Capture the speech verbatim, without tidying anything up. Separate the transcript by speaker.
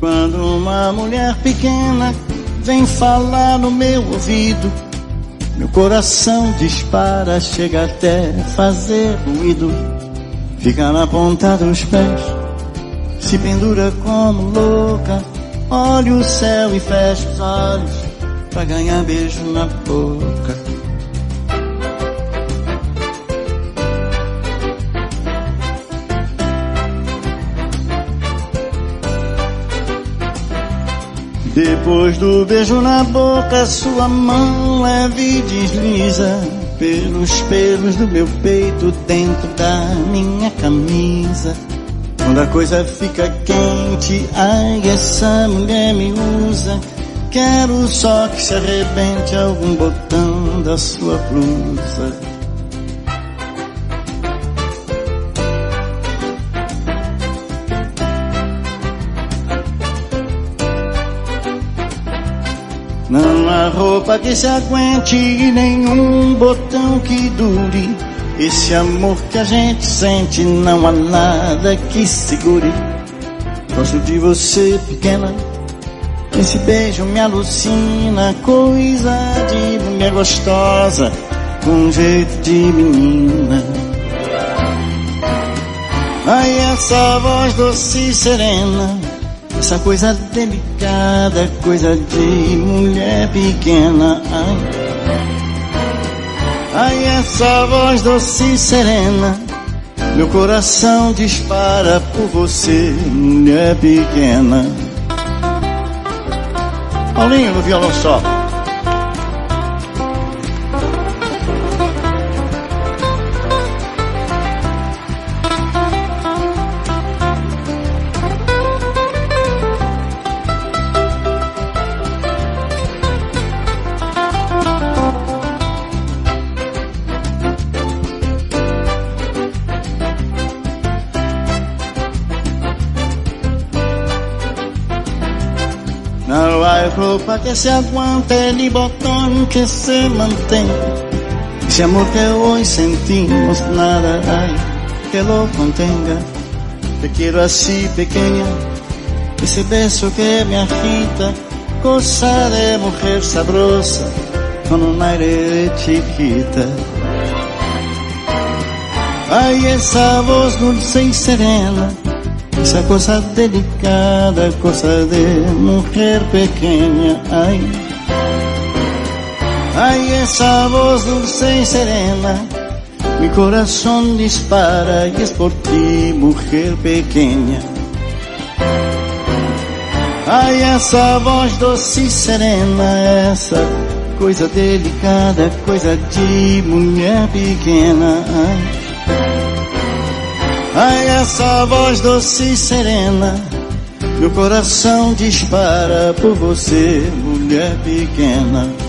Speaker 1: Quando uma mulher pequena vem falar no meu ouvido, meu coração dispara, chega até fazer ruído. Fica na ponta dos pés, se pendura como louca, olha o céu e fecha os olhos pra ganhar beijo na boca. Depois do beijo na boca, sua mão leve desliza pelos pelos do meu peito, dentro da minha camisa. Quando a coisa fica quente, ai, essa mulher me usa. Quero só que se arrebente algum botão da sua blusa. Não há roupa que se aguente e nenhum botão que dure esse amor que a gente sente, não há nada que segure. Gosto de você, pequena, esse beijo me alucina, coisa de mulher gostosa, com jeito de menina. Ai, essa voz doce e serena, essa coisa delicada, coisa de mulher pequena. Ai, ai, essa voz doce e serena, meu coração dispara por você, mulher pequena. Paulinho no violão só. Não há roupa que se aguante, ni botón que se mantém. Ese amor que hoy sentimos, nada hay que lo contenga. Te quiero así, pequeña, ese beso que me agita, cosa de mujer sabrosa, con un aire de chiquita. Ay, esa voz dulce y serena, esa cosa delicada, cosa de mujer pequeña. Ay, ay, esa voz dulce y serena, mi corazón dispara y es por ti, mujer pequeña. Ay, esa voz doce y serena, esa coisa delicada, coisa de mulher pequena. Ai, ai, essa voz doce e serena, meu coração dispara por você, mulher pequena.